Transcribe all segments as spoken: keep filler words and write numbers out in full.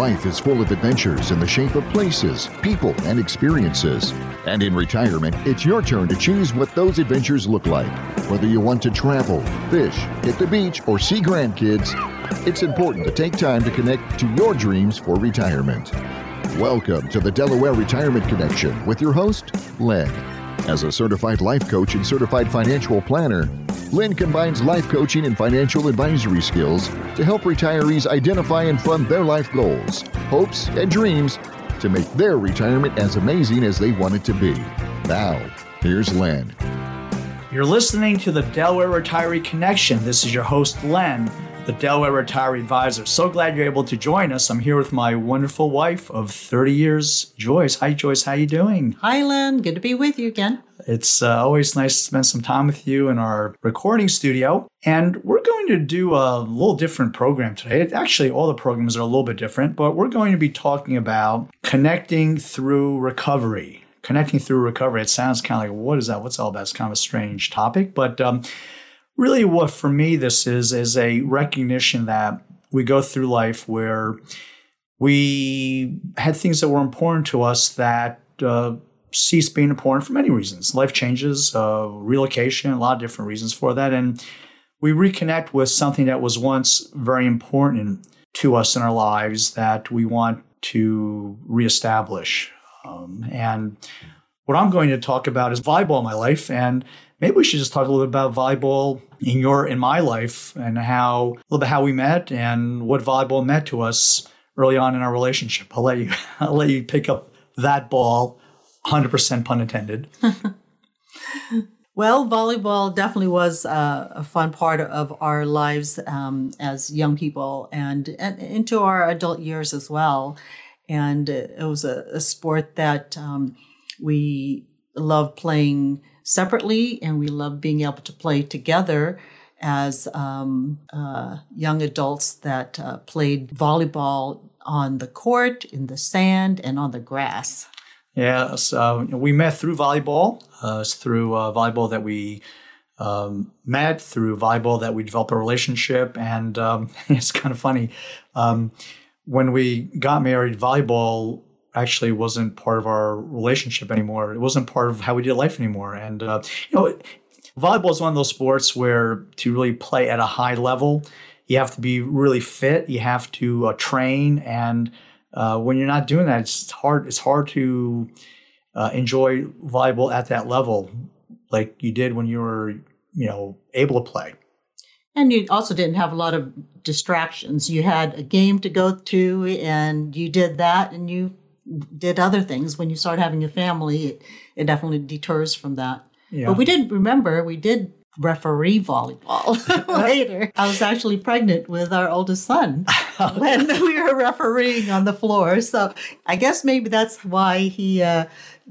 Life is full of adventures in the shape of places, people, and experiences. And in retirement, it's your turn to choose what those adventures look like. Whether you want to travel, fish, hit the beach, or see grandkids, it's important to take time to connect to your dreams for retirement. Welcome to the Delaware Retirement Connection with your host, Len. As a certified life coach and certified financial planner, Len combines life coaching and financial advisory skills to help retirees identify and fund their life goals, hopes, and dreams to make their retirement as amazing as they want it to be. Now, here's Len. You're listening to the Delaware Retiree Connection. This is your host, Len, the Delaware Retiree Advisor. So glad you're able to join us. I'm here with my wonderful wife of thirty years, Joyce. Hi, Joyce. How you doing? Hi, Len. Good to be with you again. It's uh, always nice to spend some time with you in our recording studio. And we're going to do a little different program today. It, actually, all the programs are a little bit different, but we're going to be talking about connecting through recovery. Connecting through recovery. It sounds kind of like, what is that? What's all about? It's kind of a strange topic, but um, really what for me this is, is a recognition that we go through life where we had things that were important to us that uh, cease being important for many reasons. Life changes, uh, relocation, a lot of different reasons for that. And we reconnect with something that was once very important to us in our lives that we want to reestablish. Um, and what I'm going to talk about is volleyball in my life. And maybe we should just talk a little bit about volleyball in your, in my life and how, a little bit how we met and what volleyball meant to us early on in our relationship. I'll let you, I'll let you pick up that ball, one hundred percent pun intended. Well, volleyball definitely was uh, a fun part of our lives um, as young people and, and into our adult years as well. And it was a, a sport that um, we loved playing separately, and we loved being able to play together as um, uh, young adults that uh, played volleyball on the court, in the sand, and on the grass. Yeah, so we met through volleyball. Uh, it's through uh, volleyball that we um, met, through volleyball that we developed a relationship. And um, it's kind of funny. Um, when we got married, volleyball actually wasn't part of our relationship anymore. It wasn't part of how we did life anymore. And, uh, you know, volleyball is one of those sports where to really play at a high level, you have to be really fit. You have to uh, train. And uh, when you're not doing that, it's hard, it's hard to uh, enjoy volleyball at that level like you did when you were, you know, able to play. And you also didn't have a lot of distractions. You had a game to go to, and you did that, and you did other things. When you start having a family, it, it definitely deters from that. Yeah. But we did, remember, we did referee volleyball later. I was actually pregnant with our oldest son when we were refereeing on the floor. So I guess maybe that's why he uh,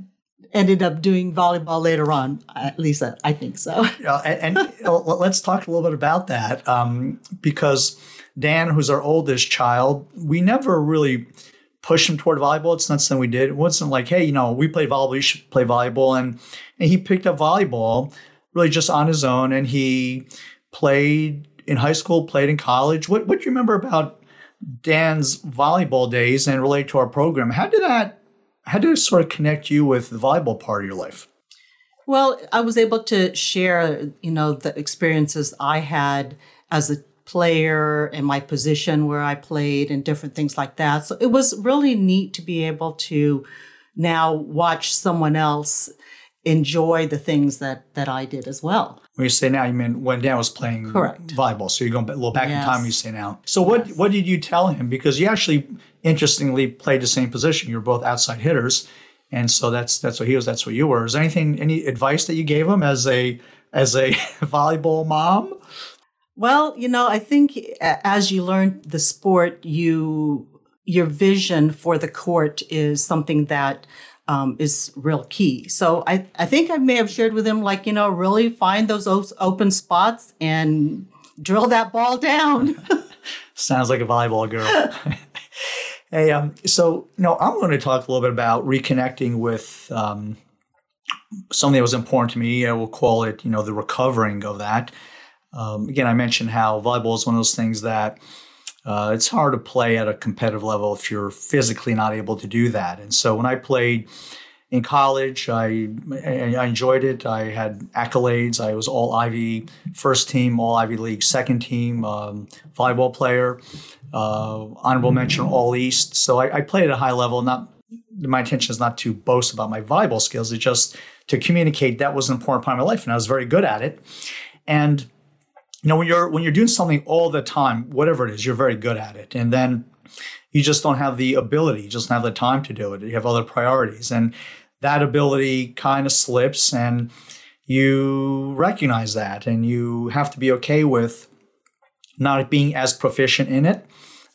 ended up doing volleyball later on. At least uh, I think so. Uh, and and let's talk a little bit about that um, because Dan, who's our oldest child, we never really pushed him toward volleyball. It's not something we did. It wasn't like, hey, you know, we play volleyball, you should play volleyball. And, and he picked up volleyball really just on his own. And he played in high school, played in college. What, what do you remember about Dan's volleyball days and relate to our program? How did that How did it sort of connect you with the volleyball part of your life? Well, I was able to share, you know, the experiences I had as a player and my position where I played and different things like that. So it was really neat to be able to now watch someone else enjoy the things that, that I did as well. When you say now, you mean when Dan was playing Correct. volleyball. So you're going a little back Yes. in time when you say now. So what, Yes. what did you tell him? Because you actually, interestingly, played the same position. You were both outside hitters. And so that's that's what he was, that's what you were. Is there anything, any advice that you gave him as a as a volleyball mom? Well, you know, I think as you learn the sport, you your vision for the court is something that um, is real key. So I, I think I may have shared with him, like, you know, really find those open spots and drill that ball down. Sounds like a volleyball girl. Hey, um, so, you know, I'm going to talk a little bit about reconnecting with um, something that was important to me. I will call it, you know, the recovering of that. Um, again, I mentioned how volleyball is one of those things that Uh, it's hard to play at a competitive level if you're physically not able to do that. And so when I played in college, I, I enjoyed it. I had accolades. I was all Ivy first team, all Ivy League second team um, volleyball player, uh, honorable mention all East. So I, I played at a high level. Not my intention is not to boast about my volleyball skills. It's just to communicate that was an important part of my life, and I was very good at it. And you know, when you're when you're doing something all the time, whatever it is, you're very good at it, and then you just don't have the ability, you just don't have the time to do it. You have other priorities, and that ability kind of slips, and you recognize that, and you have to be okay with not being as proficient in it,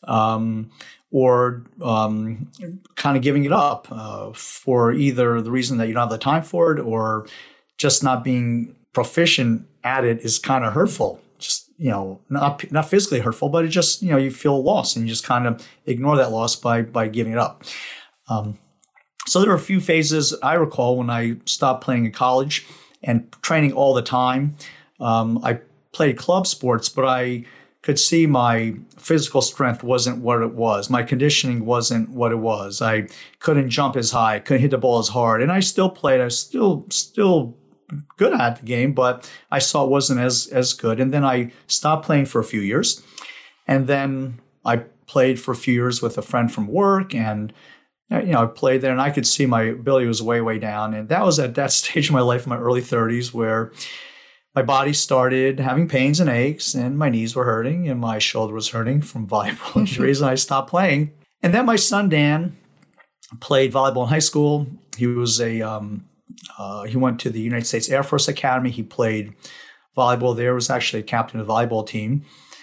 um, or um, kind of giving it up uh, for either the reason that you don't have the time for it, or just not being proficient at it is kind of hurtful. Just, you know, not not physically hurtful, but it just, you know, you feel lost, and you just kind of ignore that loss by by giving it up. Um, So there were a few phases I recall when I stopped playing in college and training all the time. Um, I played club sports, but I could see my physical strength wasn't what it was. My conditioning wasn't what it was. I couldn't jump as high, couldn't hit the ball as hard. And I still played. I was still still good at the game, but I saw it wasn't as as good. And then I stopped playing for a few years. And then I played for a few years with a friend from work, and you know, I played there, and I could see my ability was way, way down. And that was at that stage of my life, in my early thirties, where my body started having pains and aches, and my knees were hurting, and my shoulder was hurting from volleyball injuries, and I stopped playing. And then my son, Dan, played volleyball in high school. He was a, um, uh, he went to the United States Air Force Academy. He played volleyball there, was actually a captain of the volleyball team.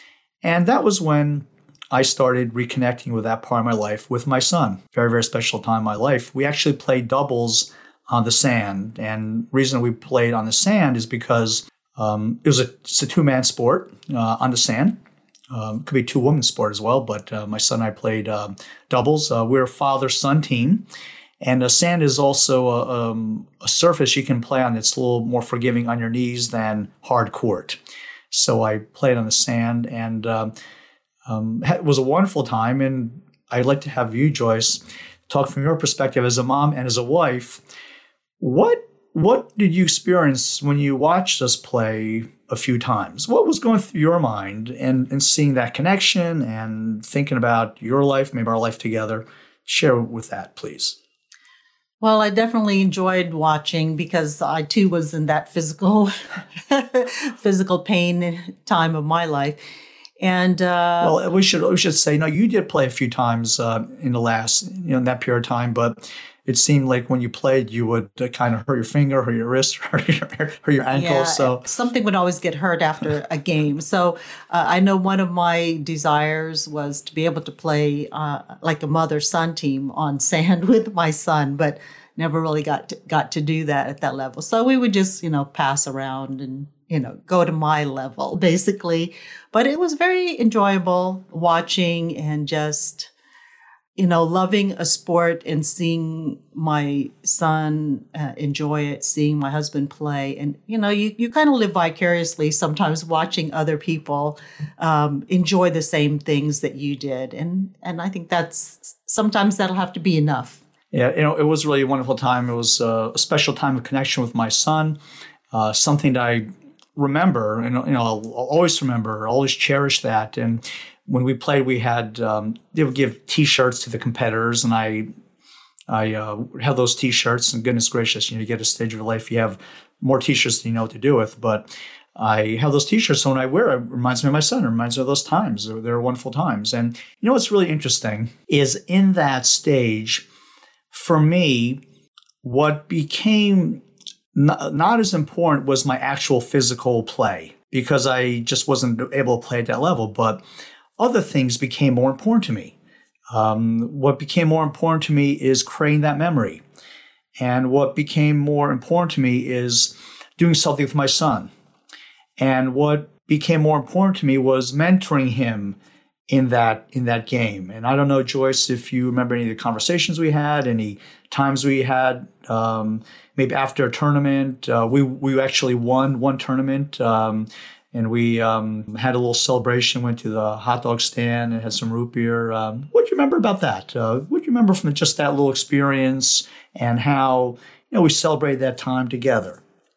And that was when I started reconnecting with that part of my life with my son. Very, very special time in my life. We actually played doubles on the sand. And the reason we played on the sand is because um, it was a, it's a two-man sport uh, on the sand. Um, it could be a two-woman sport as well, but uh, my son and I played um, doubles. Uh, we're a father-son team. And the sand is also a, um, a surface you can play on that's a little more forgiving on your knees than hard court. So I played on the sand, and um, Um, it was a wonderful time, and I'd like to have you, Joyce, talk from your perspective as a mom and as a wife. What what did you experience when you watched us play a few times? What was going through your mind, and, and seeing that connection and thinking about your life, maybe our life together? Share with that, please. Well, I definitely enjoyed watching, because I too was in that physical physical pain time of my life. And uh, well, we should we should say, no, you did play a few times uh, in the last, you know, in that period of time, but it seemed like when you played, you would uh, kind of hurt your finger, hurt your wrist, hurt your, hurt your ankle. Yeah, so something would always get hurt after a game. So uh, I know one of my desires was to be able to play uh, like a mother-son team on sand with my son, but never really got to, got to do that at that level. So we would just, you know, pass around and, you know, go to my level, basically. But it was very enjoyable watching and just, you know, loving a sport and seeing my son uh, enjoy it, seeing my husband play. And, you know, you, you kind of live vicariously sometimes watching other people um, enjoy the same things that you did. And, and I think that's, sometimes that'll have to be enough. Yeah, you know, it was really a wonderful time. It was uh, a special time of connection with my son, uh, something that I remember, and you know, I'll always remember, always cherish that. And when we played, we had um, they would give T-shirts to the competitors, and I I uh, have those T-shirts. And goodness gracious, you know, you get a stage of your life, you have more T-shirts than you know what to do with. But I have those T-shirts, so when I wear it, it reminds me of my son. It reminds me of those times. They were wonderful times. And you know what's really interesting is in that stage, for me, what became not, not as important was my actual physical play, because I just wasn't able to play at that level. But other things became more important to me. Um, what became more important to me is creating that memory. And what became more important to me is doing something with my son. And what became more important to me was mentoring him in that in that game. And I don't know, Joyce, if you remember any of the conversations we had, any times we had, um, maybe after a tournament. Uh, we we actually won one tournament, um, and we um, had a little celebration, went to the hot dog stand and had some root beer. Um, what do you remember about that? Uh, what do you remember from just that little experience and how, you know, we celebrated that time together?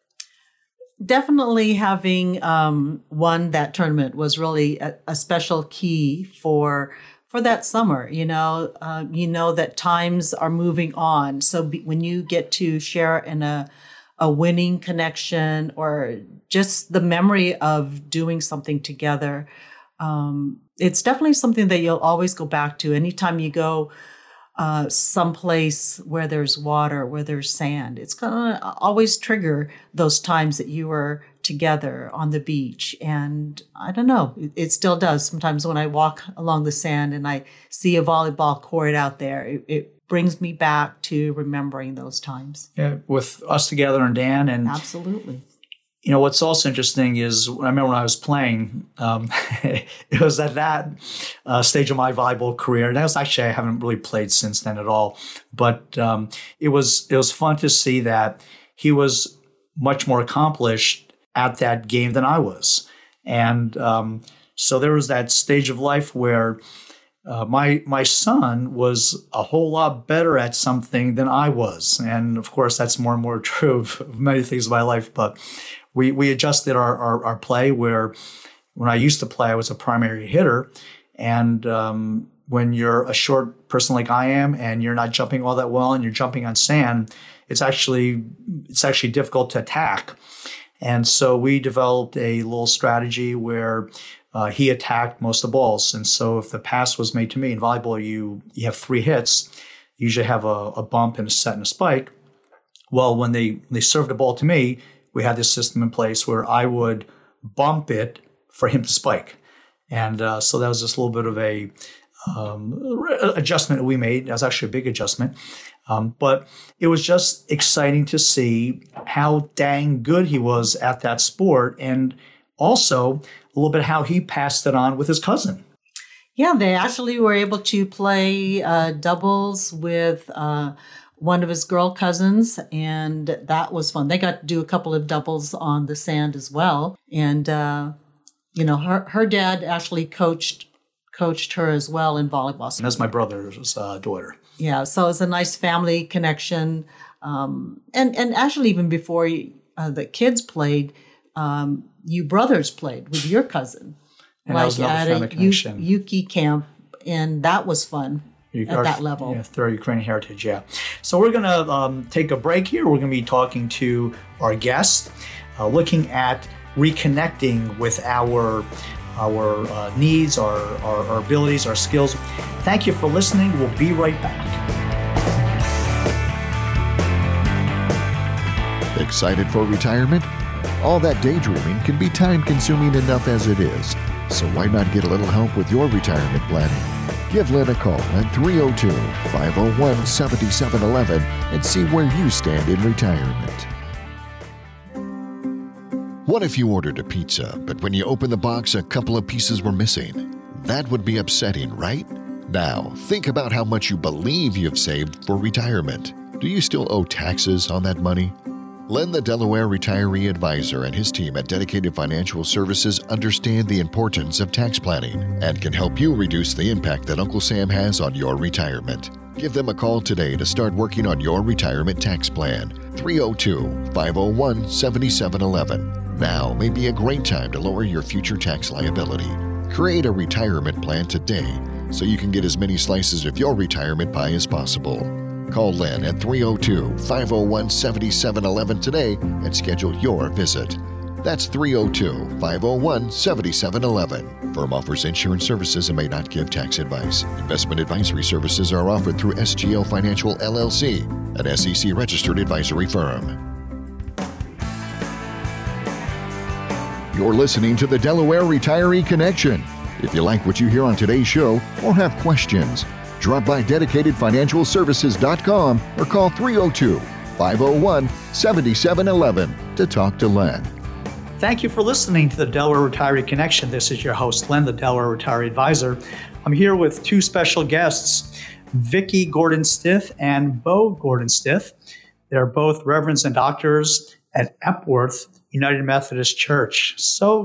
Definitely having um, won that tournament was really a, a special key for for that summer. You know, uh, you know that times are moving on. So be, when you get to share in a a winning connection or just the memory of doing something together, um, it's definitely something that you'll always go back to. Anytime you go Uh, someplace where there's water, where there's sand, it's going to always trigger those times that you were together on the beach. And I don't know, it, it still does. Sometimes when I walk along the sand and I see a volleyball court out there, it, it brings me back to remembering those times. Yeah, with us together and Dan. And absolutely. You know, what's also interesting is I remember when I was playing, um, it was at that uh, stage of my volleyball career. And that was actually, I haven't really played since then at all. But um, it was it was fun to see that he was much more accomplished at that game than I was. And um, so there was that stage of life where uh, my my son was a whole lot better at something than I was. And of course, that's more and more true of many things in my life. But We we adjusted our, our, our play where when I used to play, I was a primary hitter. And um, when you're a short person like I am and you're not jumping all that well and you're jumping on sand, it's actually it's actually difficult to attack. And so we developed a little strategy where uh, he attacked most of the balls. And so if the pass was made to me in volleyball, you you have three hits. You usually have a, a bump and a set and a spike. Well, when they, they served the ball to me, we had this system in place where I would bump it for him to spike. And uh, so that was just a little bit of a um, adjustment that we made. That was actually a big adjustment. Um, but it was just exciting to see how dang good he was at that sport. And also a little bit how he passed it on with his cousin. Yeah, they actually were able to play uh, doubles with uh one of his girl cousins, and that was fun. They got to do a couple of doubles on the sand as well. And, uh, you know, her, her dad actually coached coached her as well in volleyball. And that's my brother's uh, daughter. Yeah, so it was a nice family connection. Um, and, and actually, even before uh, the kids played, um, you brothers played with your cousin. And like that was another at family a connection. U- Yuki camp, and that was fun. You, at our, that level. Yeah, through Ukrainian heritage, yeah. So we're going to um, take a break here. We're going to be talking to our guest, uh, looking at reconnecting with our our uh, needs, our, our, our abilities, our skills. Thank you for listening. We'll be right back. Excited for retirement? All that daydreaming can be time-consuming enough as it is. So why not get a little help with your retirement planning? Give Lynn a call at three oh two, five oh one, seven seven one one and see where you stand in retirement. What if you ordered a pizza, but when you opened the box, a couple of pieces were missing? That would be upsetting, right? Now, think about how much you believe you've saved for retirement. Do you still owe taxes on that money? Len, the Delaware Retiree Advisor, and his team at Dedicated Financial Services understand the importance of tax planning and can help you reduce the impact that Uncle Sam has on your retirement. Give them a call today to start working on your retirement tax plan. three oh two, five oh one, seven seven one one. Now may be a great time to lower your future tax liability. Create a retirement plan today so you can get as many slices of your retirement pie as possible. Call Len at three oh two, five oh one, seven seven one one today and schedule your visit. That's three oh two, five oh one, seven seven one one. Firm offers insurance services and may not give tax advice. Investment advisory services are offered through S G O Financial L L C, an S E C-registered advisory firm. You're listening to the Delaware Retiree Connection. If you like what you hear on today's show or have questions, drop by dedicated financial services dot com or call three oh two, five oh one, seven seven one one to talk to Len. Thank you for listening to the Delaware Retiree Connection. This is your host, Len, the Delaware Retiree Advisor. I'm here with two special guests, Vicki Gordon-Stith and Bo Gordon-Stith. They're both reverends and doctors at Epworth United Methodist Church. So,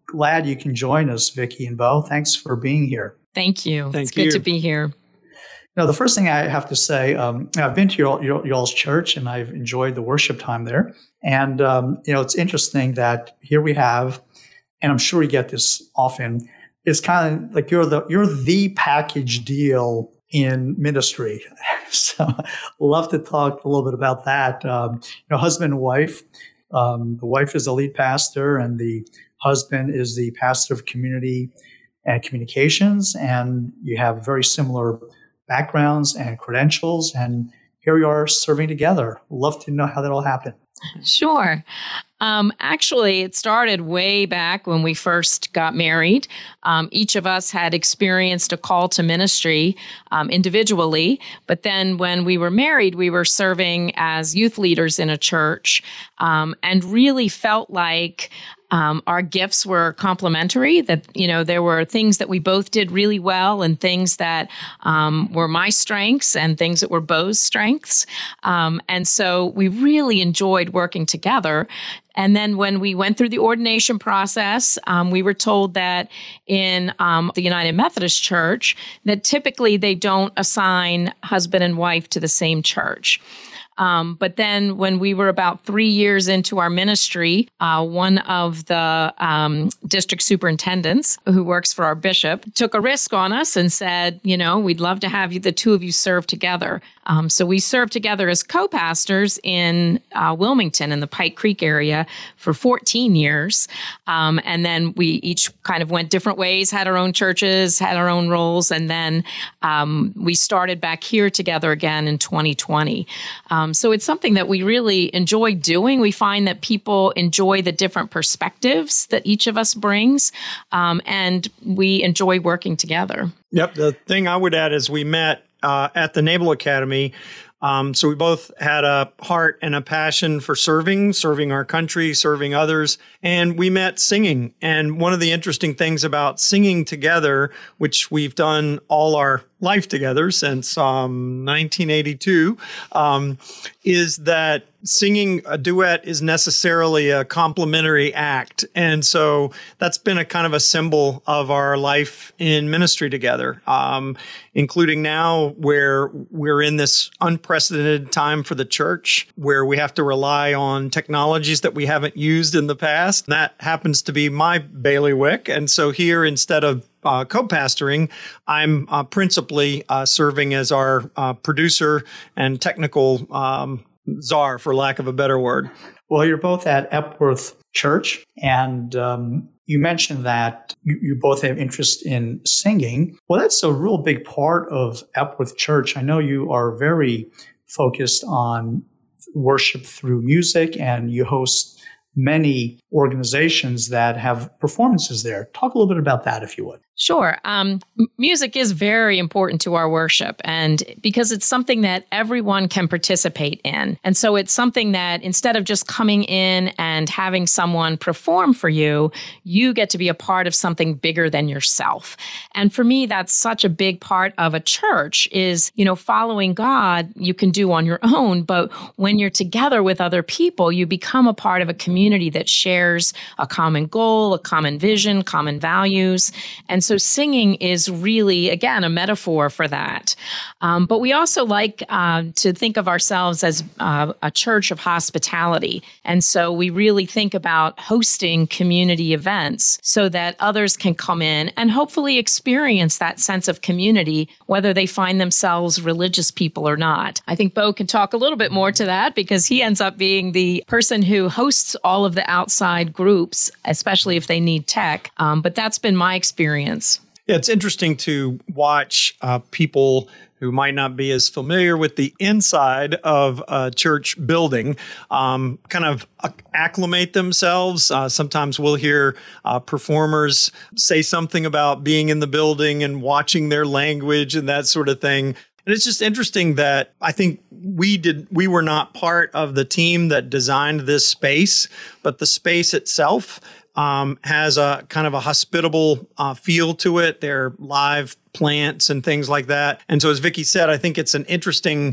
glad you can join us, Vicki and Bo. Thanks for being here. Thank you. Thank it's you. good to be here. Now, the first thing I have to say, um, I've been to your, your, y'all's church and I've enjoyed the worship time there. And, um, you know, it's interesting that here we have, and I'm sure you get this often, it's kind of like you're the you're the package deal in ministry. So love to talk a little bit about that. Um, you know, husband and wife. Um, the wife is the lead pastor and the husband is the pastor of community and communications. And you have very similar backgrounds and credentials. And here we are serving together. Love to know how that all happened. Sure. Um, actually, it started way back when we first got married. Um, each of us had experienced a call to ministry um, individually, but then when we were married, we were serving as youth leaders in a church um, and really felt like Um, our gifts were complementary, that, you know, there were things that we both did really well and things that um, were my strengths and things that were Bo's strengths. Um, and so we really enjoyed working together. And then when we went through the ordination process, um, we were told that in um, the United Methodist Church, that typically they don't assign husband and wife to the same church. Um, but then when we were about three years into our ministry, uh, one of the um, district superintendents who works for our bishop took a risk on us and said, you know, we'd love to have you, the two of you serve together. Um, so we served together as co-pastors in uh, Wilmington in the Pike Creek area for fourteen years. Um, and then we each kind of went different ways, had our own churches, had our own roles. And then um, we started back here together again in twenty twenty. Um, so it's something that we really enjoy doing. We find that people enjoy the different perspectives that each of us brings, um, and we enjoy working together. Yep. The thing I would add is we met uh, at the Naval Academy. Um, so we both had a heart and a passion for serving, serving our country, serving others, and we met singing. And one of the interesting things about singing together, which we've done all our life together since um, nineteen eighty-two, um, is that singing a duet is necessarily a complementary act. And so that's been a kind of a symbol of our life in ministry together, um, including now where we're in this unprecedented time for the church, where we have to rely on technologies that we haven't used in the past. That happens to be my bailiwick. And so here, instead of Uh, co-pastoring, I'm uh, principally uh, serving as our uh, producer and technical um, czar, for lack of a better word. Well, you're both at Epworth Church, and um, you mentioned that you, you both have interest in singing. Well, that's a real big part of Epworth Church. I know you are very focused on worship through music, and you host many organizations that have performances there. Talk a little bit about that, if you would. Sure. Um, m- music is very important to our worship, and because it's something that everyone can participate in. And so it's something that instead of just coming in and having someone perform for you, you get to be a part of something bigger than yourself. And for me, that's such a big part of a church is, you know, following God you can do on your own, but when you're together with other people, you become a part of a community that shares a common goal, a common vision, common values. And so singing is really, again, a metaphor for that. Um, but we also like uh, to think of ourselves as uh, a church of hospitality. And so we really think about hosting community events so that others can come in and hopefully experience that sense of community, whether they find themselves religious people or not. I think Bo can talk a little bit more to that because he ends up being the person who hosts all of the outside groups, especially if they need tech. Um, but that's been my experience. Yeah, it's interesting to watch uh, people who might not be as familiar with the inside of a church building um, kind of acclimate themselves. Uh, sometimes we'll hear uh, performers say something about being in the building and watching their language and that sort of thing. And it's just interesting that I think we did we were not part of the team that designed this space, but the space itself um, has a kind of a hospitable uh, feel to it. They're live plants and things like that. And so as Vicki said, I think it's an interesting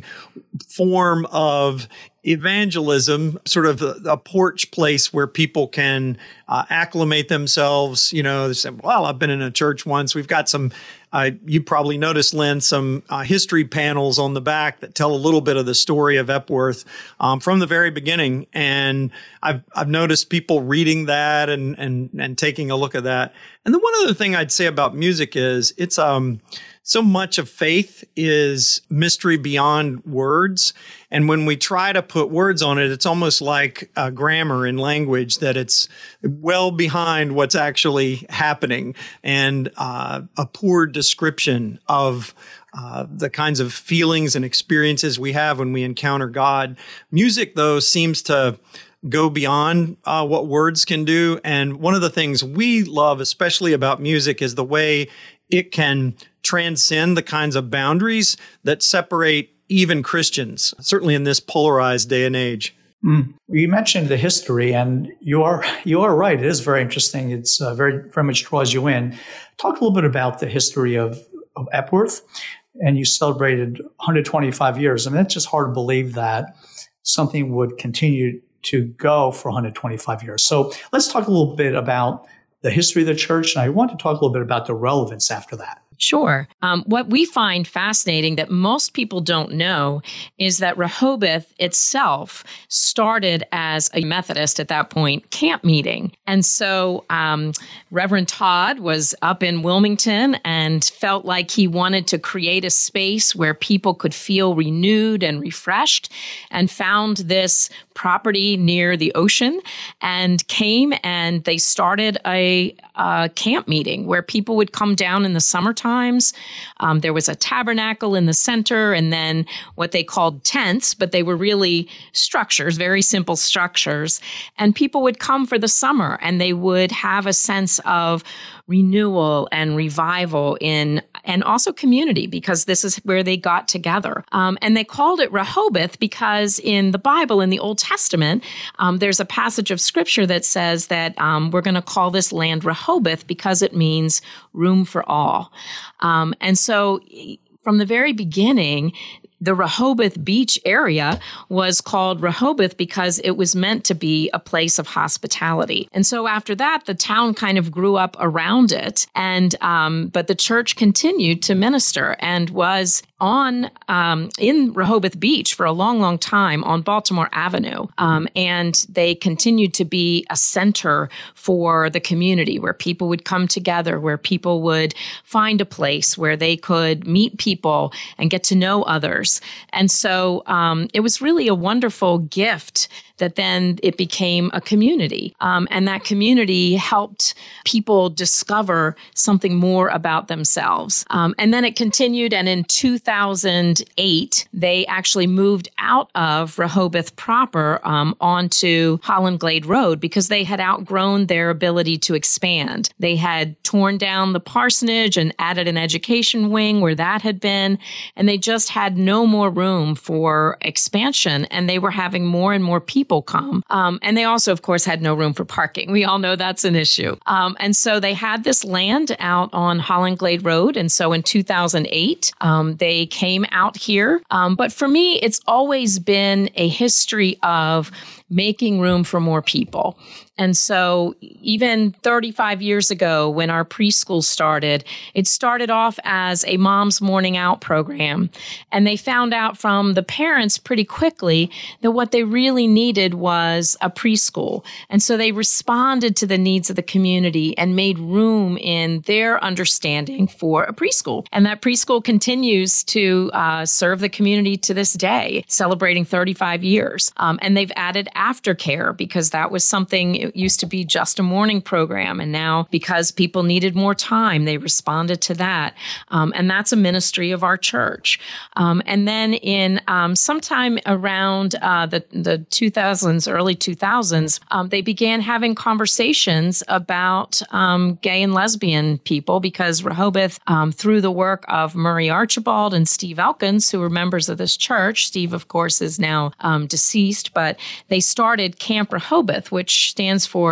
form of evangelism, sort of a, a porch place where people can uh, acclimate themselves. You know, they say, well, I've been in a church once. We've got some, uh, you probably noticed, Lynn, some uh, history panels on the back that tell a little bit of the story of Epworth um, from the very beginning. And I've I've noticed people reading that and and and taking a look at that. And then one other thing I'd say about music is it's um so much of faith is mystery beyond words. And when we try to put words on it, it's almost like uh, grammar in language, that it's well behind what's actually happening, and uh, a poor description of uh, the kinds of feelings and experiences we have when we encounter God. Music, though, seems to go beyond uh, what words can do. And one of the things we love, especially about music, is the way it can transcend the kinds of boundaries that separate even Christians, certainly in this polarized day and age. Mm. You mentioned the history, and you are you are right. It is very interesting. It's uh, very very much draws you in. Talk a little bit about the history of, of Epworth, and you celebrated one hundred twenty-five years. I mean, it's just hard to believe that something would continue to go for one hundred twenty-five years. So let's talk a little bit about the history of the church, and I want to talk a little bit about the relevance after that. Sure. Um, what we find fascinating that most people don't know is that Rehoboth itself started as a Methodist at that point camp meeting. And so um, Reverend Todd was up in Wilmington and felt like he wanted to create a space where people could feel renewed and refreshed, and found this property near the ocean and came and they started a, a camp meeting where people would come down in the summertime. Times. Um, there was a tabernacle in the center, and then what they called tents, but they were really structures, very simple structures. And people would come for the summer, and they would have a sense of renewal and revival in, and also community, because this is where they got together. Um, and they called it Rehoboth because in the Bible, in the Old Testament, um, there's a passage of scripture that says that um, we're going to call this land Rehoboth because it means room for all. Um, and so from the very beginning, the Rehoboth Beach area was called Rehoboth because it was meant to be a place of hospitality. And so after that, the town kind of grew up around it. And um, but the church continued to minister and was on um, in Rehoboth Beach for a long, long time on Baltimore Avenue. Um, and they continued to be a center for the community where people would come together, where people would find a place where they could meet people and get to know others. And so um, it was really a wonderful gift that then it became a community. Um, and that community helped people discover something more about themselves. Um, and then it continued. And in two thousand eight, they actually moved out of Rehoboth proper um, onto Holland Glade Road because they had outgrown their ability to expand. They had torn down the parsonage and added an education wing where that had been. And they just had no more room for expansion. And they were having more and more people People come. Um, and they also, of course, had no room for parking. We all know that's an issue. Um, and so they had this land out on Holland Glade Road. And so in two thousand eight, um, they came out here. Um, but for me, it's always been a history of making room for more people. And so even thirty-five years ago, when our preschool started, it started off as a mom's morning out program. And they found out from the parents pretty quickly that what they really needed was a preschool. And so they responded to the needs of the community and made room in their understanding for a preschool. And that preschool continues to uh, serve the community to this day, celebrating thirty-five years. Um, and they've added aftercare because that was something. It used to be just a morning program. And now because people needed more time, they responded to that. Um, and that's a ministry of our church. Um, and then in um, sometime around uh, the, the two thousands, early two thousands, um, they began having conversations about um, gay and lesbian people because Rehoboth, um, through the work of Murray Archibald and Steve Elkins, who were members of this church, Steve, of course, is now um, deceased, but they started Camp Rehoboth, which stands for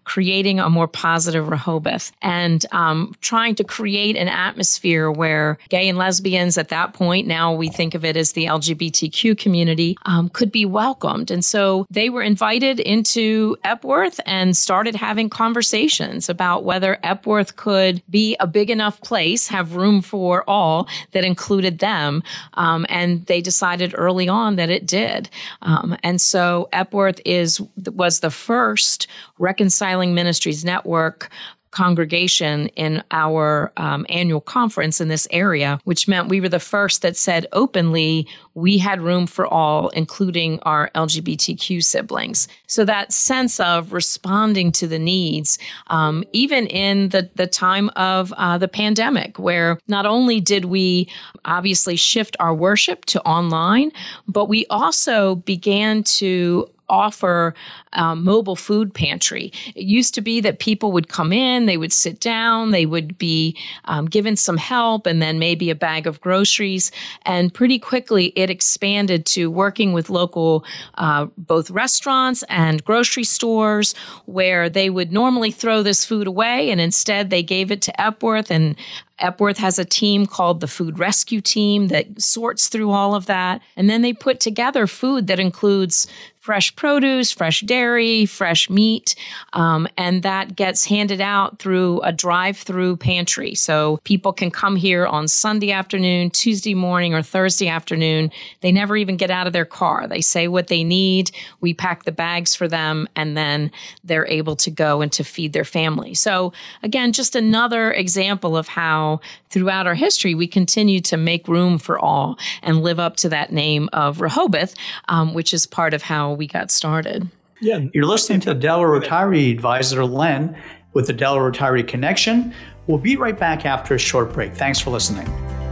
creating a more positive Rehoboth and um, trying to create an atmosphere where gay and lesbians at that point, now we think of it as the L G B T Q community, um, could be welcomed. And so they were invited into Epworth and started having conversations about whether Epworth could be a big enough place, have room for all that included them. Um, and they decided early on that it did. Um, and so Epworth is was the first Reconciling Ministries Network congregation in our um, annual conference in this area, which meant we were the first that said openly we had room for all, including our L G B T Q siblings. So that sense of responding to the needs, um, even in the, the time of uh, the pandemic, where not only did we obviously shift our worship to online, but we also began to offer um, mobile food pantry. It used to be that people would come in, they would sit down, they would be um, given some help and then maybe a bag of groceries. And pretty quickly it expanded to working with local uh, both restaurants and grocery stores where they would normally throw this food away and instead they gave it to Epworth, and Epworth has a team called the Food Rescue Team that sorts through all of that. And then they put together food that includes fresh produce, fresh dairy, fresh meat, um, and that gets handed out through a drive-through pantry. So people can come here on Sunday afternoon, Tuesday morning, or Thursday afternoon. They never even get out of their car. They say what they need. We pack the bags for them, and then they're able to go and to feed their family. So again, just another example of how throughout our history, we continue to make room for all and live up to that name of Rehoboth, um, which is part of how we got started. Yeah, you're listening to Delaware Retiree Advisor Len with the Delaware Retiree Connection. We'll be right back after a short break. Thanks for listening.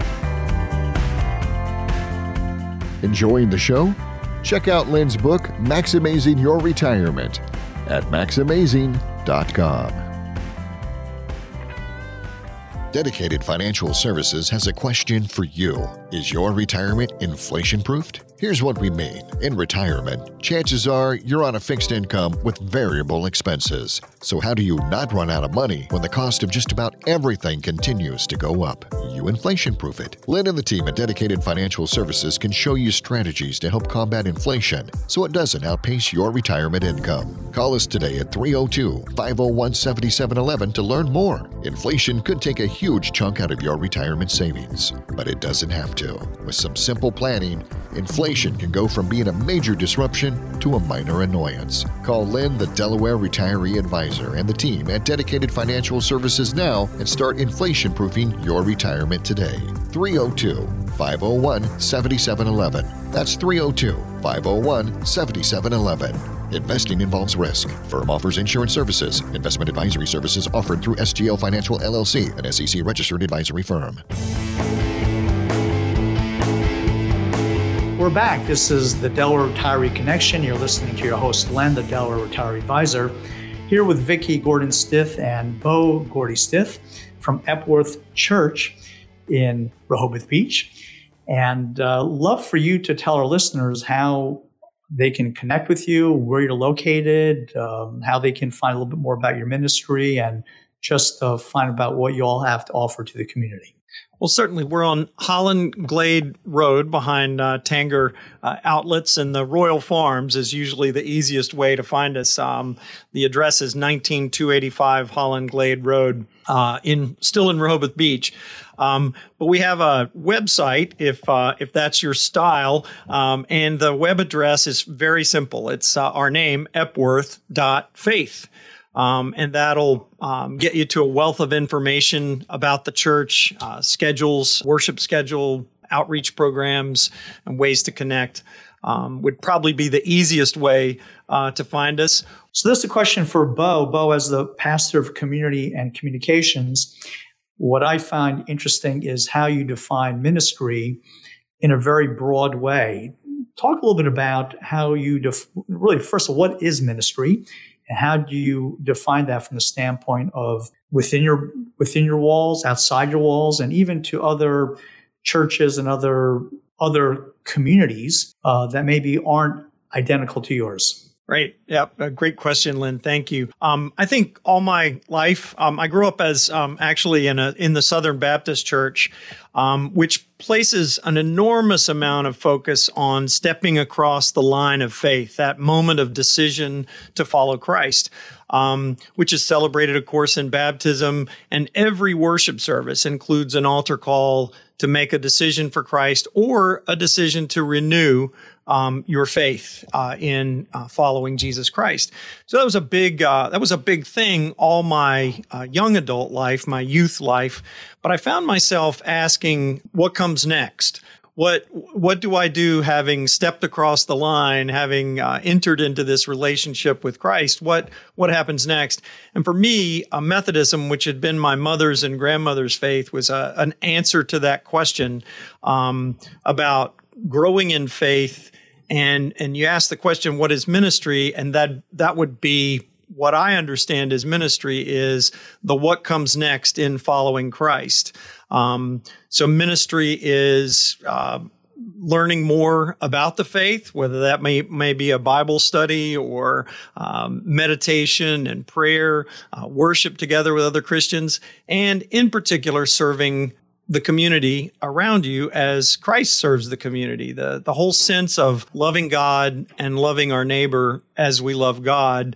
Enjoying the show? Check out Len's book, Maximizing Your Retirement, at max amazing dot com. Dedicated Financial Services has a question for you. Is your retirement inflation-proofed? Here's what we mean. In retirement, chances are you're on a fixed income with variable expenses. So how do you not run out of money when the cost of just about everything continues to go up? You inflation-proof it. Lynn and the team at Dedicated Financial Services can show you strategies to help combat inflation so it doesn't outpace your retirement income. Call us today at three oh two, five oh one, seven seven one one to learn more. Inflation could take a huge chunk out of your retirement savings, but it doesn't have to. With some simple planning, inflation can go from being a major disruption to a minor annoyance. Call Lynn, the Delaware Retiree Advisor, and the team at Dedicated Financial Services now and start inflation-proofing your retirement today. three oh two, five oh one, seven seven one one. That's three oh two, five oh one, seven seven one one. Investing involves risk. Firm offers insurance services. Investment advisory services offered through S G L Financial L L C, an S E C-registered advisory firm. We're back. This is the Delaware Retiree Connection. You're listening to your host, Len, the Delaware Retiree Advisor, here with Vicki Gordon-Stith and Bo Gordy-Stith from Epworth Church in Rehoboth Beach. And uh, love for you to tell our listeners how they can connect with you, where you're located, um, how they can find a little bit more about your ministry, and just uh, find about what you all have to offer to the community. Well, certainly. We're on Holland Glade Road behind uh, Tanger uh, Outlets, and the Royal Farms is usually the easiest way to find us. Um, the address is nineteen two eighty-five Holland Glade Road, uh, in still in Rehoboth Beach. Um, but we have a website if uh, if that's your style, um, and the web address is very simple. It's uh, our name, epworth dot faith. Um, and that'll um, get you to a wealth of information about the church, uh, schedules, worship schedule, outreach programs, and ways to connect. Um, would probably be the easiest way uh, to find us. So this is a question for Bo. Bo, as the pastor of community and communications, what I find interesting is how you define ministry in a very broad way. Talk a little bit about how you def- really, first of all, what is ministry? And how do you define that from the standpoint of within your within your walls, outside your walls, and even to other churches and other other communities uh, that maybe aren't identical to yours? Right. Yeah. A great question, Lynn. Thank you. Um, I think all my life, um, I grew up as um, actually in a in the Southern Baptist Church, um, which places an enormous amount of focus on stepping across the line of faith, that moment of decision to follow Christ, um, which is celebrated, of course, in baptism. And every worship service includes an altar call to make a decision for Christ or a decision to renew Um, your faith uh, in uh, following Jesus Christ. So that was a big uh, that was a big thing all my uh, young adult life, my youth life. But I found myself asking, what comes next? What what do I do having stepped across the line, having uh, entered into this relationship with Christ? What what happens next? And for me, uh, Methodism, which had been my mother's and grandmother's faith, was a, an answer to that question um, about growing in faith. And and you ask the question, what is ministry? And that that would be what I understand as ministry is the what comes next in following Christ. Um, so ministry is uh, learning more about the faith, whether that may, may be a Bible study or um, meditation and prayer, uh, worship together with other Christians, and in particular serving the community around you as Christ serves the community. The, the whole sense of loving God and loving our neighbor as we love God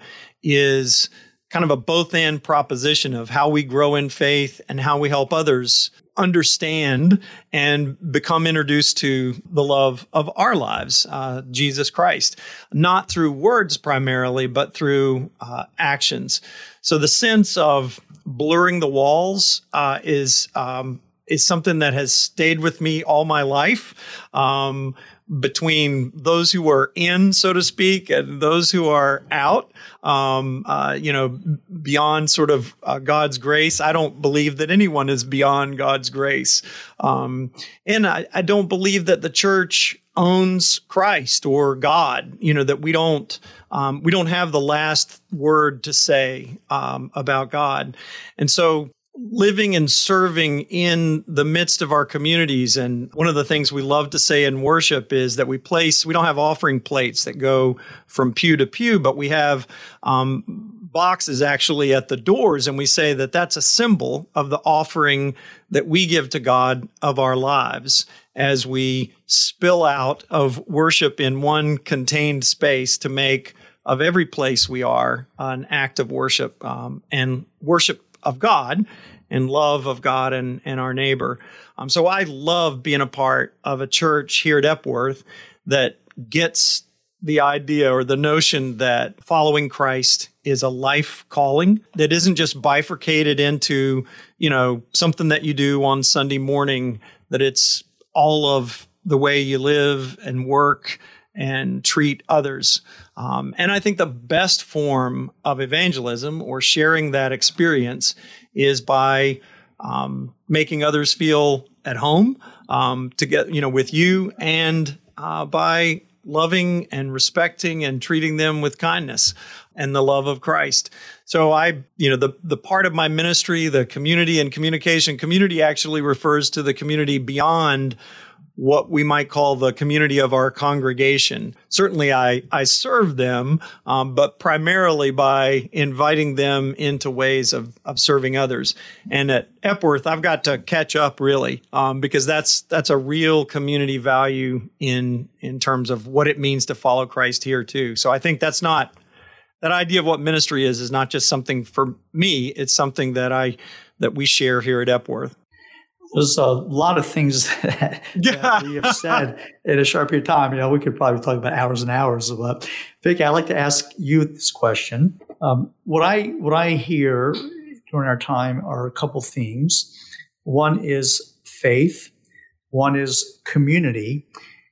is kind of a both-and proposition of how we grow in faith and how we help others understand and become introduced to the love of our lives, uh, Jesus Christ, not through words primarily, but through uh, actions. So the sense of blurring the walls uh, is um, is something that has stayed with me all my life, um, between those who are in, so to speak, and those who are out, um, uh, you know, beyond sort of uh, God's grace. I don't believe that anyone is beyond God's grace. Um, and I, I don't believe that the church owns Christ or God, you know, that we don't, um, we don't have the last word to say um, about God. And so living and serving in the midst of our communities. And one of the things we love to say in worship is that we place, we don't have offering plates that go from pew to pew, but we have um, boxes actually at the doors. And we say that that's a symbol of the offering that we give to God of our lives as we spill out of worship in one contained space to make of every place we are an act of worship um, and worship of God and love of God and, and our neighbor. Um, so I love being a part of a church here at Epworth that gets the idea or the notion that following Christ is a life calling that isn't just bifurcated into, you know, something that you do on Sunday morning, that it's all of the way you live and work and treat others. Um, and I think the best form of evangelism or sharing that experience is by um, making others feel at home um, to get, you know, with you, and uh, by loving and respecting and treating them with kindness and the love of Christ. So I, you know, the, the part of my ministry, the community and communication, community actually refers to the community beyond what we might call the community of our congregation. Certainly I, I serve them, um, but primarily by inviting them into ways of, of serving others. And at Epworth, I've got to catch up really, um, because that's that's a real community value in in terms of what it means to follow Christ here too. So I think that's not, that idea of what ministry is, is not just something for me, it's something that I that we share here at Epworth. There's a lot of things that, that we have said in a short period of time. You know, we could probably talk about hours and hours. But Vicki, I'd like to ask you this question. Um, what I what I hear during our time are a couple themes. One is faith. One is community.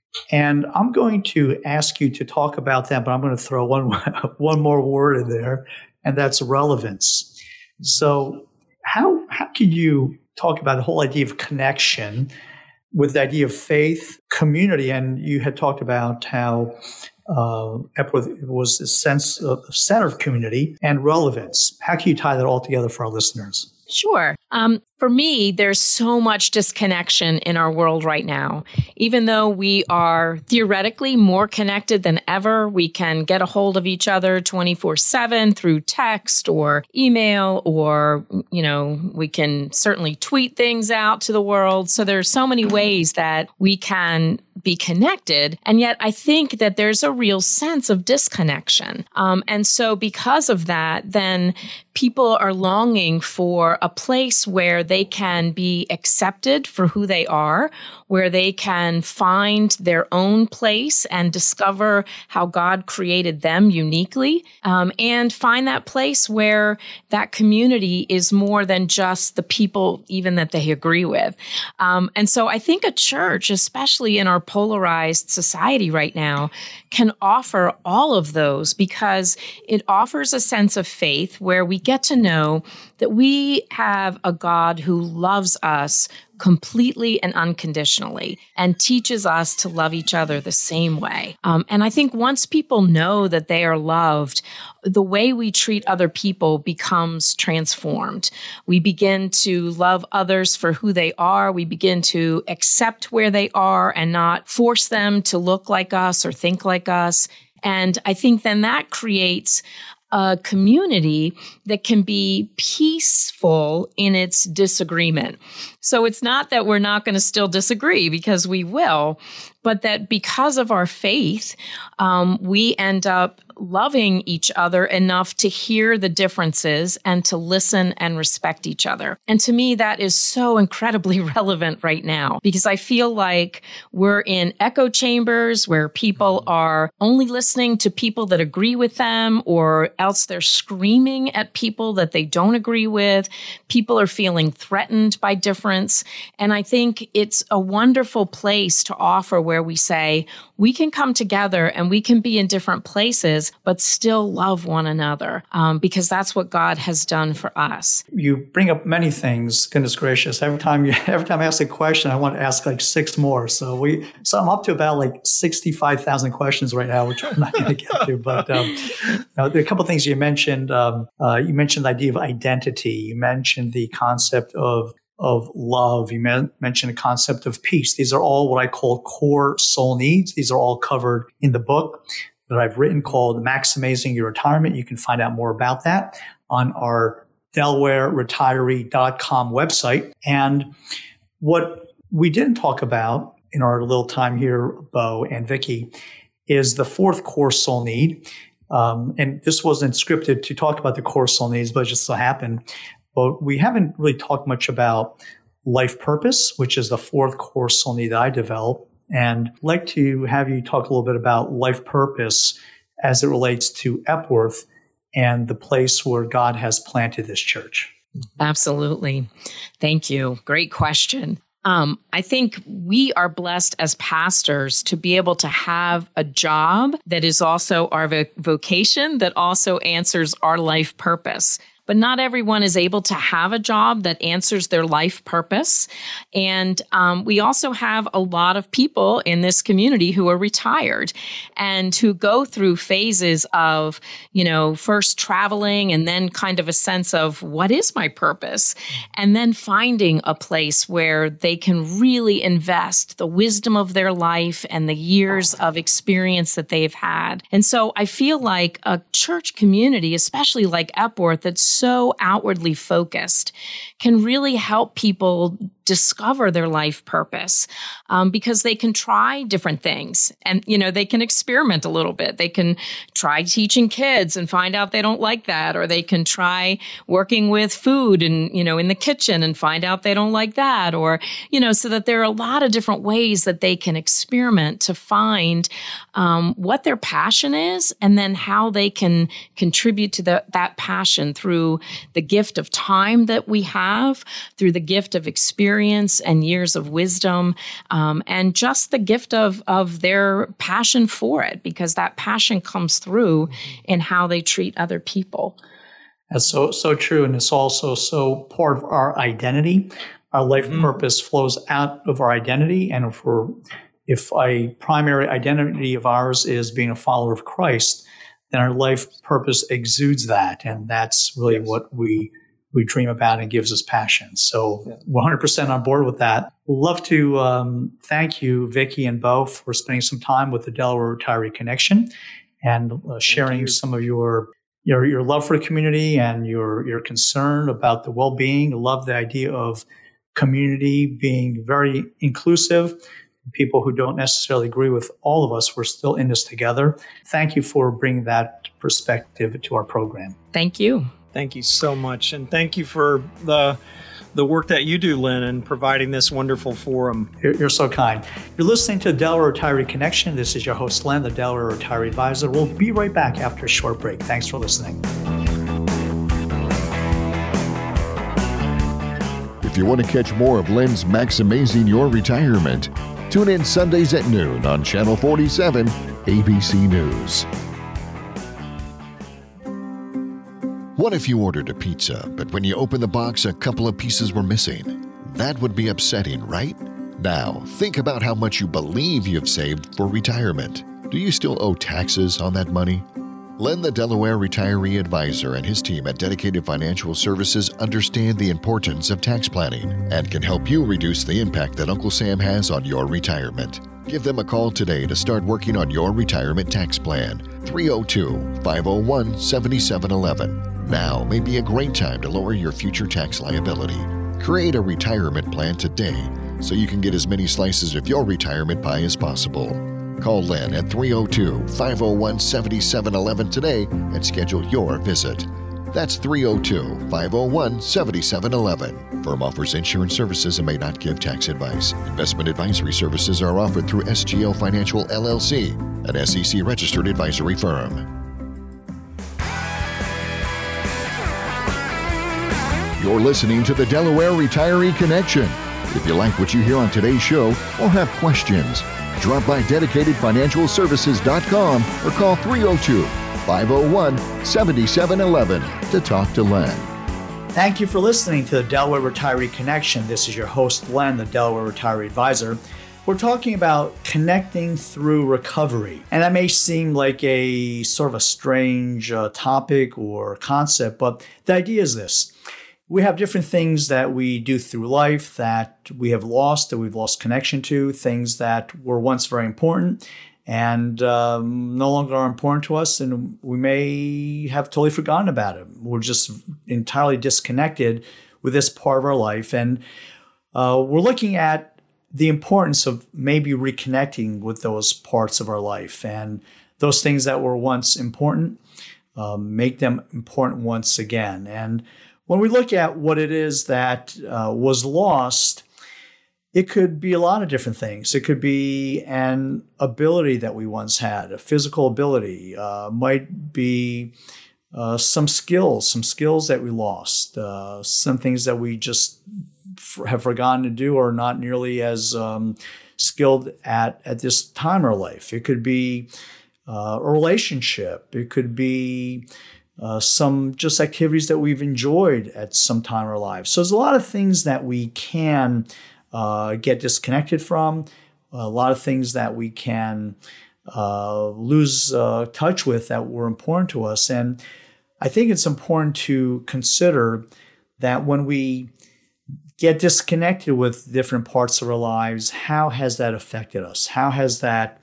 And I'm going to ask you to talk about that, but I'm going to throw one one more word in there, and that's relevance. So how how can you talk about the whole idea of connection with the idea of faith, community? And you had talked about how uh, Epworth was a sense of center of community and relevance. How can you tie that all together for our listeners? Sure. Um, for me, there's so much disconnection in our world right now. Even though we are theoretically more connected than ever, we can get a hold of each other twenty-four seven through text or email, or, you know, we can certainly tweet things out to the world. So there's so many ways that we can be connected. And yet I think that there's a real sense of disconnection. Um, and so because of that, then people are longing for a place where they can be accepted for who they are, where they can find their own place and discover how God created them uniquely, um, and find that place where that community is more than just the people even that they agree with. Um, and so I think a church, especially in our polarized society right now, can offer all of those because it offers a sense of faith where we get to know that we have a God who loves us completely and unconditionally and teaches us to love each other the same way. Um, and I think once people know that they are loved, the way we treat other people becomes transformed. We begin to love others for who they are. We begin to accept where they are and not force them to look like us or think like us. And I think then that creates a community that can be peaceful in its disagreement. So it's not that we're not going to still disagree, because we will, but that because of our faith, um, we end up loving each other enough to hear the differences and to listen and respect each other. And to me, that is so incredibly relevant right now, because I feel like we're in echo chambers where people are only listening to people that agree with them, or else they're screaming at people that they don't agree with. People are feeling threatened by difference. And I think it's a wonderful place to offer where we say, we can come together and we can be in different places, but still love one another, um, because that's what God has done for us. You bring up many things. Goodness gracious! Every time you, every time I ask a question, I want to ask like six more. So we, so I'm up to about like sixty-five thousand questions right now, which I'm not going to get to. But um, you know, there are a couple of things you mentioned. Um, uh, you mentioned the idea of identity. You mentioned the concept of of love. You men- mentioned the concept of peace. These are all what I call core soul needs. These are all covered in the book that I've written called Maximizing Your Retirement. You can find out more about that on our Delaware Retiree dot com website. And what we didn't talk about in our little time here, Bo and Vicki, is the fourth core soul need. Um, and this wasn't scripted to talk about the core soul needs, but it just so happened. But we haven't really talked much about life purpose, which is the fourth core soul need that I developed. And I'd like to have you talk a little bit about life purpose as it relates to Epworth and the place where God has planted this church. Absolutely. Thank you. Great question. Um, I think we are blessed as pastors to be able to have a job that is also our vo- vocation, that also answers our life purpose. But not everyone is able to have a job that answers their life purpose. And um, we also have a lot of people in this community who are retired and who go through phases of, you know, first traveling and then kind of a sense of what is my purpose? And then finding a place where they can really invest the wisdom of their life and the years of experience that they've had. And so I feel like a church community, especially like Epworth, that's so outwardly focused, can really help people discover their life purpose, um, because they can try different things and, you know, they can experiment a little bit. They can try teaching kids and find out they don't like that, or they can try working with food and, you know, in the kitchen and find out they don't like that, or, you know, so that there are a lot of different ways that they can experiment to find um, what their passion is, and then how they can contribute to the, that passion through the gift of time that we have, through the gift of experience and years of wisdom, um, and just the gift of, of their passion for it, because that passion comes through in how they treat other people. That's so, so true. And it's also so part of our identity. Our life mm-hmm. purpose flows out of our identity. And if we're, if a primary identity of ours is being a follower of Christ, then our life purpose exudes that. And that's really yes. what we we dream about and gives us passion. So we're one hundred percent on board with that. We'd love to um, thank you, Vicki and Bo, for spending some time with the Delaware Retiree Connection and uh, sharing some of your, your your love for the community and your, your concern about the well-being. I love the idea of community being very inclusive. People who don't necessarily agree with all of us, we're still in this together. Thank you for bringing that perspective to our program. Thank you. Thank you so much. And thank you for the the work that you do, Lynn, in providing this wonderful forum. You're, you're so kind. You're listening to the Delaware Retiree Connection. This is your host, Len, the Delaware Retiree Advisor. We'll be right back after a short break. Thanks for listening. If you want to catch more of Len's Maximizing Your Retirement, tune in Sundays at noon on Channel forty-seven, A B C News. What if you ordered a pizza, but when you opened the box, a couple of pieces were missing? That would be upsetting, right? Now, think about how much you believe you've saved for retirement. Do you still owe taxes on that money? Len, the Delaware Retiree Advisor, and his team at Dedicated Financial Services understand the importance of tax planning and can help you reduce the impact that Uncle Sam has on your retirement. Give them a call today to start working on your retirement tax plan. three oh two, five oh one, seven seven one one. Now may be a great time to lower your future tax liability. Create a retirement plan today so you can get as many slices of your retirement pie as possible. Call Len at three oh two, five oh one, seven seven one one today and schedule your visit. That's three oh two, five oh one, seven seven one one. Firm offers insurance services and may not give tax advice. Investment advisory services are offered through S G L Financial L L C, an S E C-registered advisory firm. You're listening to the Delaware Retiree Connection. If you like what you hear on today's show or have questions, drop by dedicated financial services dot com or call three oh two, five oh one, seven seven one one to talk to Len. Thank you for listening to the Delaware Retiree Connection. This is your host, Len, the Delaware Retiree Advisor. We're talking about connecting through recovery. And that may seem like a sort of a strange uh, topic or concept, but the idea is this. We have different things that we do through life that we have lost, that we've lost connection to, things that were once very important and um, no longer are important to us, and we may have totally forgotten about it. We're just entirely disconnected with this part of our life. And uh, we're looking at the importance of maybe reconnecting with those parts of our life and those things that were once important, um, make them important once again. And when we look at what it is that uh, was lost, it could be a lot of different things. It could be an ability that we once had, a physical ability, uh, might be uh, some skills, some skills that we lost, uh, some things that we just f- have forgotten to do or not nearly as um, skilled at at this time in our life. It could be uh, a relationship. It could be Uh, some just activities that we've enjoyed at some time in our lives. So there's a lot of things that we can uh, get disconnected from, a lot of things that we can uh, lose uh, touch with that were important to us. And I think it's important to consider that when we get disconnected with different parts of our lives, how has that affected us? How has that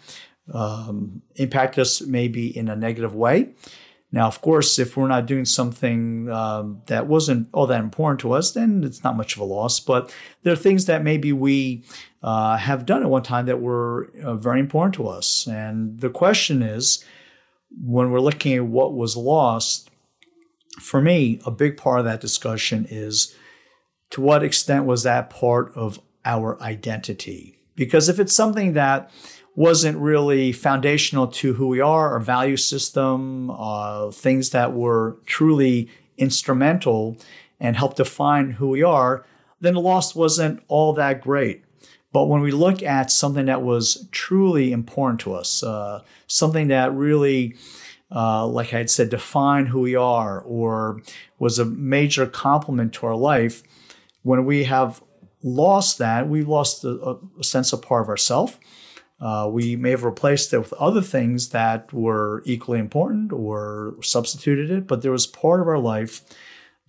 um, impacted us maybe in a negative way? Now, of course, if we're not doing something um, that wasn't all that important to us, then it's not much of a loss. But there are things that maybe we uh, have done at one time that were uh, very important to us. And the question is, when we're looking at what was lost, for me, a big part of that discussion is to what extent was that part of our identity? Because if it's something that wasn't really foundational to who we are, our value system, uh, things that were truly instrumental and helped define who we are, then the loss wasn't all that great. But when we look at something that was truly important to us, uh, something that really, uh, like I had said, defined who we are or was a major complement to our life, when we have lost that, we've lost a, a sense of part of ourselves. Uh, we may have replaced it with other things that were equally important or substituted it, but there was part of our life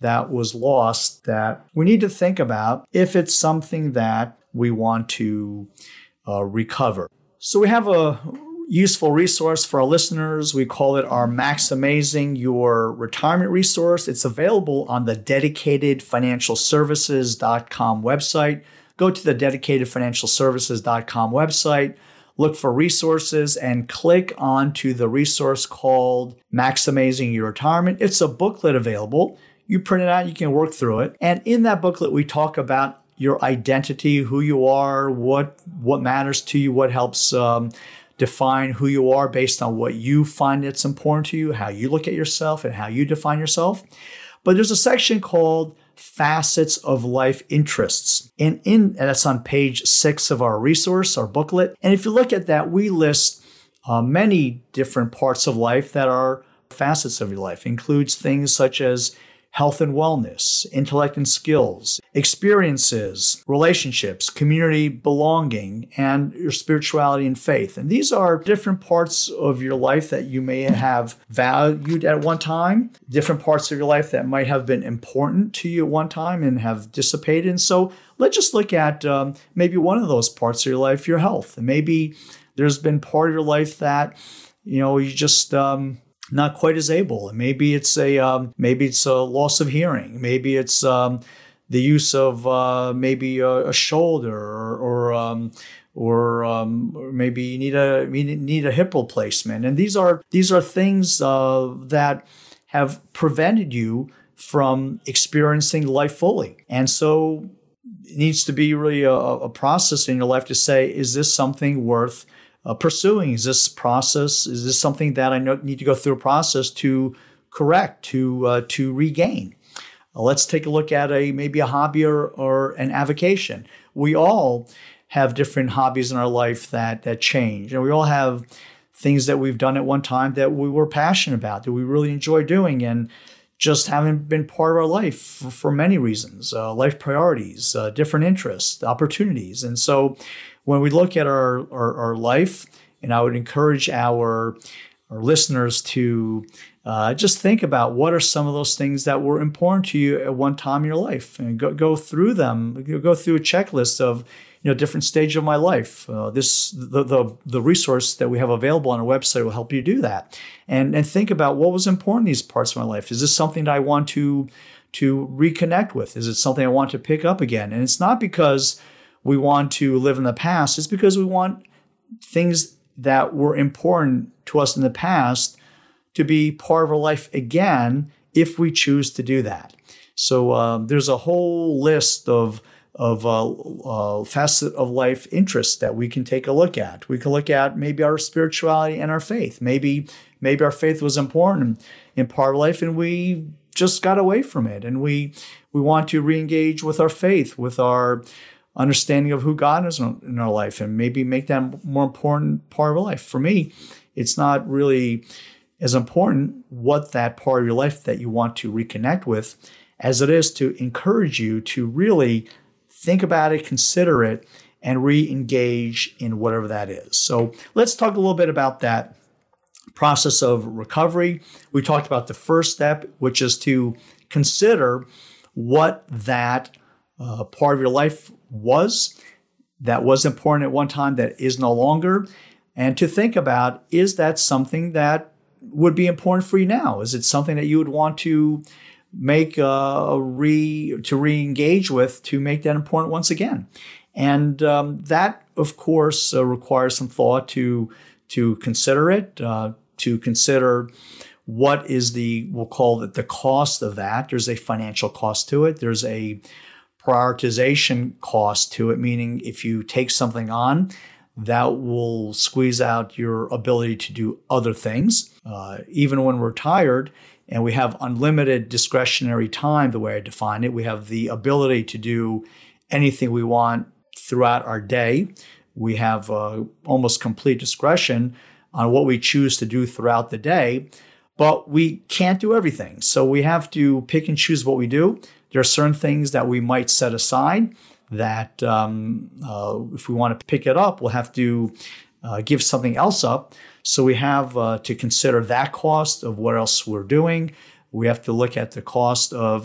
that was lost that we need to think about if it's something that we want to uh, recover. So we have a useful resource for our listeners. We call it our Maximizing Your Retirement resource. It's available on the dedicated financial services dot com website. Go to the dedicated financial services dot com website, look for resources, and click onto the resource called Maximizing Your Retirement. It's a booklet available. You print it out, you can work through it. And in that booklet, we talk about your identity, who you are, what, what matters to you, what helps um, define who you are based on what you find that's important to you, how you look at yourself and how you define yourself. But there's a section called Facets of Life Interests. And, in, and that's on page six of our resource, our booklet. And if you look at that, we list uh, many different parts of life that are facets of your life. It includes things such as health and wellness, intellect and skills, experiences, relationships, community belonging, and your spirituality and faith. And these are different parts of your life that you may have valued at one time, different parts of your life that might have been important to you at one time and have dissipated. And so let's just look at um, maybe one of those parts of your life, your health. And maybe there's been part of your life that, you know, you just... Um, not quite as able. And maybe it's a um, maybe it's a loss of hearing. Maybe it's um, the use of uh, maybe a, a shoulder, or or, um, or, um, or maybe you need a you need a hip replacement. And these are these are things uh, that have prevented you from experiencing life fully. And so it needs to be really a, a process in your life to say, is this something worth Uh, pursuing? Is this process, is this something that I know, need to go through a process to correct, to uh, to regain? Uh, let's take a look at a maybe a hobby or, or an avocation. We all have different hobbies in our life that that change. And we all have things that we've done at one time that we were passionate about, that we really enjoy doing, and just haven't been part of our life for, for many reasons, uh, life priorities, uh, different interests, opportunities. And so when we look at our, our, our life, and I would encourage our, our listeners to uh, just think about what are some of those things that were important to you at one time in your life, and go, go through them, go through a checklist of, you know, different stage of my life. Uh, this the, the the resource that we have available on our website will help you do that, and and think about what was important in these parts of my life. Is this something that I want to to reconnect with? Is it something I want to pick up again? And it's not because we want to live in the past. It's because we want things that were important to us in the past to be part of our life again if we choose to do that. So uh, there's a whole list of of uh, uh, facet of life interests that we can take a look at. We can look at maybe our spirituality and our faith. Maybe maybe our faith was important in part of life and we just got away from it. And we we want to re-engage with our faith, with our understanding of who God is in our life, and maybe make that a more important part of our life. For me, it's not really as important what that part of your life that you want to reconnect with as it is to encourage you to really think about it, consider it, and re-engage in whatever that is. So let's talk a little bit about that process of recovery. We talked about the first step, which is to consider what that uh, part of your life was, that was important at one time, that is no longer, and to think about, is that something that would be important for you now? Is it something that you would want to make a re to re-engage with to make that important once again? And um, that, of course, uh, requires some thought to to consider it, uh, to consider what is the, we'll call it the cost of that. There's a financial cost to it. There's a prioritization cost to it, meaning if you take something on, that will squeeze out your ability to do other things. Uh, even when we're tired and we have unlimited discretionary time, the way I define it, we have the ability to do anything we want throughout our day. We have uh, almost complete discretion on what we choose to do throughout the day, but we can't do everything. So we have to pick and choose what we do. There are certain things that we might set aside that um, uh, if we want to pick it up, we'll have to uh, give something else up. So we have uh, to consider that cost of what else we're doing. We have to look at the cost of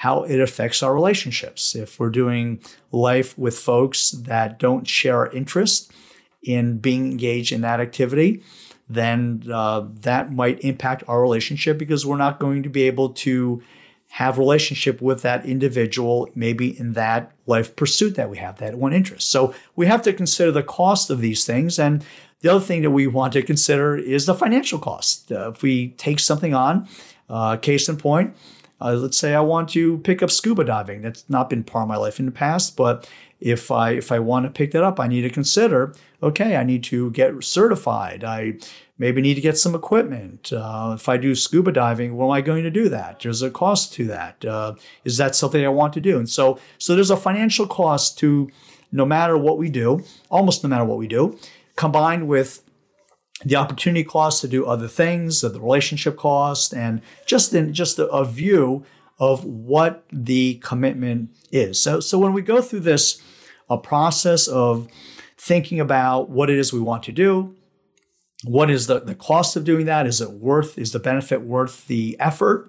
how it affects our relationships. If we're doing life with folks that don't share our interest in being engaged in that activity, then uh, that might impact our relationship because we're not going to be able to have relationship with that individual, maybe in that life pursuit that we have, that one interest. So we have to consider the cost of these things. And the other thing that we want to consider is the financial cost. Uh, if we take something on, uh, case in point, uh, let's say I want to pick up scuba diving. That's not been part of my life in the past, but if I if I want to pick that up, I need to consider, okay, I need to get certified. I maybe need to get some equipment. Uh, if I do scuba diving, where am I going to do that? There's a cost to that. Uh, is that something I want to do? And so, so there's a financial cost to no matter what we do, almost no matter what we do, combined with the opportunity cost to do other things, the relationship cost, and just in just a, a view of what the commitment is. So, so when we go through this a process of thinking about what it is we want to do, what is the, the cost of doing that? Is it worth, is the benefit worth the effort?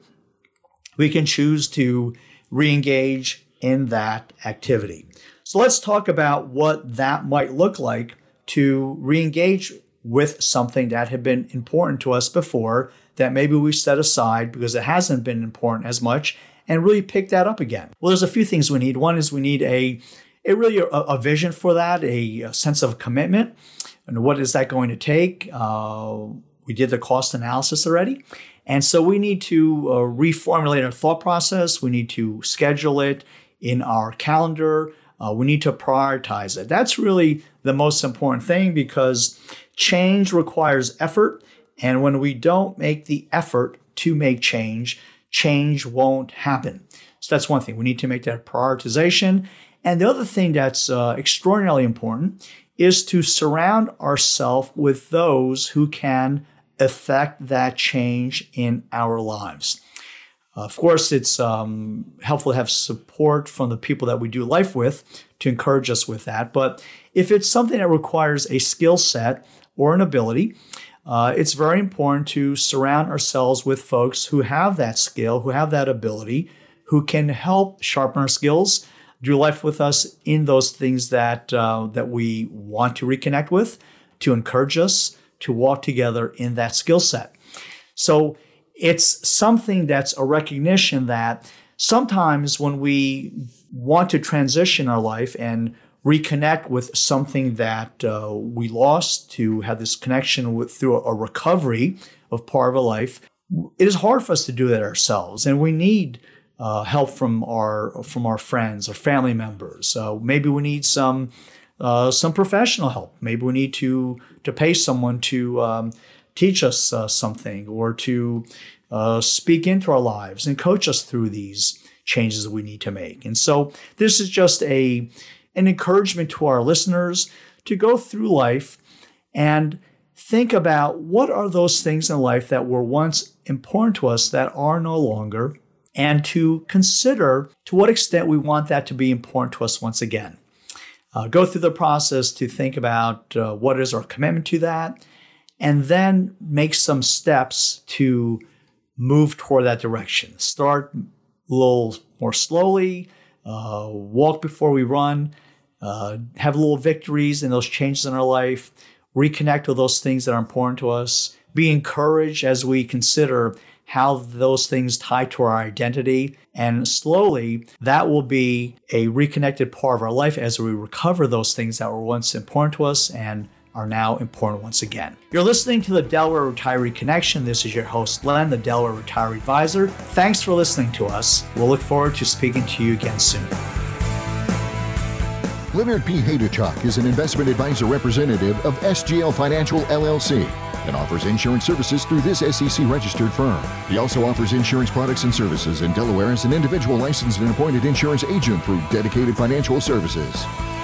We can choose to re-engage in that activity. So let's talk about what that might look like to re-engage with something that had been important to us before that maybe we set aside because it hasn't been important as much, and really pick that up again. Well, there's a few things we need. One is we need a, a really a, a vision for that, a, a sense of commitment. And what is that going to take? Uh, we did the cost analysis already. And so we need to uh, reformulate our thought process. We need to schedule it in our calendar. Uh, we need to prioritize it. That's really the most important thing because change requires effort. And when we don't make the effort to make change, change won't happen. So that's one thing. We need to make that prioritization. And the other thing that's uh, extraordinarily important is to surround ourselves with those who can affect that change in our lives. Of course, it's um, helpful to have support from the people that we do life with to encourage us with that. But if it's something that requires a skill set or an ability, uh, it's very important to surround ourselves with folks who have that skill, who have that ability, who can help sharpen our skills, do life with us in those things that uh, that we want to reconnect with, to encourage us to walk together in that skill set. So it's something that's a recognition that sometimes when we want to transition our life and reconnect with something that uh, we lost, to have this connection with through a recovery of part of a life, it is hard for us to do that ourselves, and we need Uh, help from our from our friends or family members. Uh, maybe we need some uh, some professional help. Maybe we need to to pay someone to um, teach us uh, something, or to uh, speak into our lives and coach us through these changes that we need to make. And so this is just a an encouragement to our listeners to go through life and think about what are those things in life that were once important to us that are no longer, and to consider to what extent we want that to be important to us once again. Uh, go through the process to think about uh, what is our commitment to that, and then make some steps to move toward that direction. Start a little more slowly, uh, walk before we run, uh, have little victories in those changes in our life, reconnect with those things that are important to us, be encouraged as we consider how those things tie to our identity. And slowly, that will be a reconnected part of our life as we recover those things that were once important to us and are now important once again. You're listening to the Delaware Retiree Connection. This is your host, Len, the Delaware Retiree Advisor. Thanks for listening to us. We'll look forward to speaking to you again soon. Leonard P. Hayduchuk is an investment advisor representative of S G L Financial, L L C, and offers insurance services through this S E C-registered firm. He also offers insurance products and services in Delaware as an individual licensed and appointed insurance agent through Dedicated Financial Services.